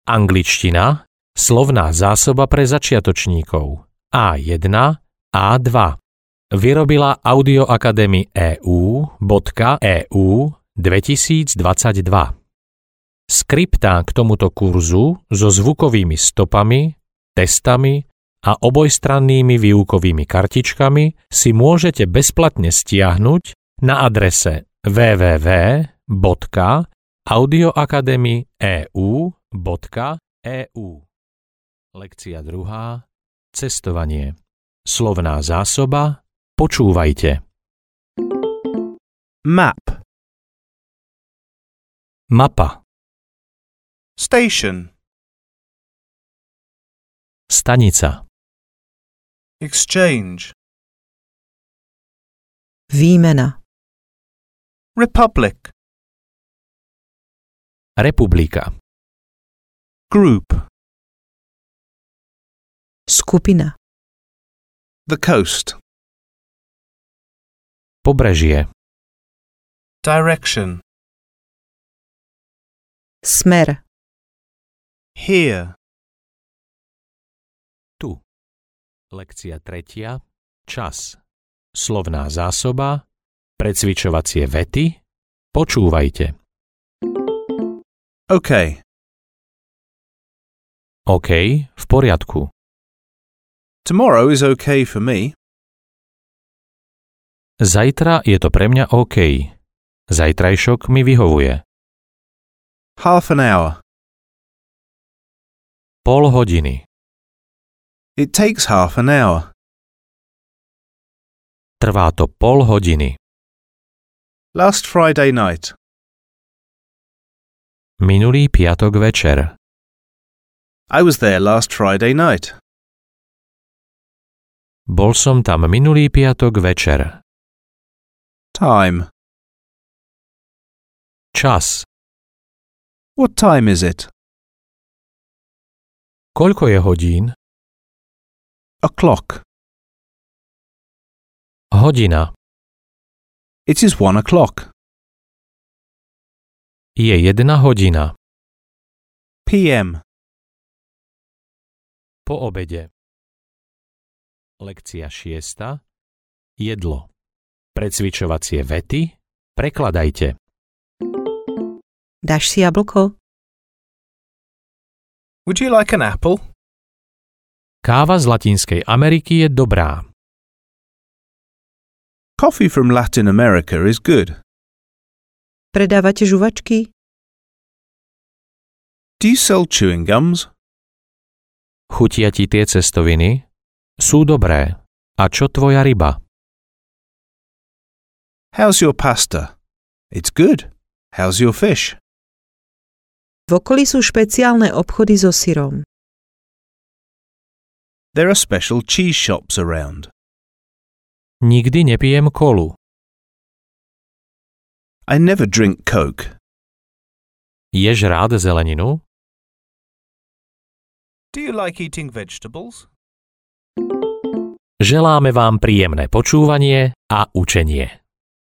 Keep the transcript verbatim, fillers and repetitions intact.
Angličtina, slovná zásoba pre začiatočníkov á jeden, á dva. Vyrobila Audio Academy E U E U dvetisícdvadsaťdva. Skriptá k tomuto kurzu so zvukovými stopami, testami a obojstrannými výukovými kartičkami si môžete bezplatne stiahnuť na adrese w w w bodka audioacademy e u bodka e u. Lekcia druhá. Cestovanie. Slovná zásoba. Počúvajte. Map. Mapa. Station. Stanica. Exchange. Výmena. Republic. Republika. Group. Skupina. The coast. Pobrežie. Direction. Smer. Here. Tu. Lekcia tretia. Čas. Slovná zásoba. Precvičovacie vety. Počúvajte. OK. OK, v poriadku. Tomorrow is okay for me. Zajtra je to pre mňa OK. Zajtrajšok mi vyhovuje. Half an hour. Pol hodiny. It takes half an hour. Trvá to pol hodiny. Last Friday night. Minulý piatok večer. I was there last Friday night. Bol som tam minulý piatok večer. Time. Čas. What time is it? Koľko je hodín? O'clock. Hodina. It is one o'clock. Je jedna hodina. P M. Po obede. Lekcia šiesta. Jedlo. Precvičovacie vety. Prekladajte. Dáš si jablko? Would you like an apple? Káva z Latinskej Ameriky je dobrá. Coffee from Latin America is good. Predávate žuvačky? Do you sell chewing gums? Chutia ti tie cestoviny? Sú dobré. A čo tvoja ryba? How's your pasta? It's good. How's your fish? V okolí sú špeciálne obchody so syrom. There are special cheese shops around. Nikdy nepijem kolu. I never drink Coke. Ješ rád zeleninu? Do you like eating vegetables? Želáme vám príjemné počúvanie a učenie.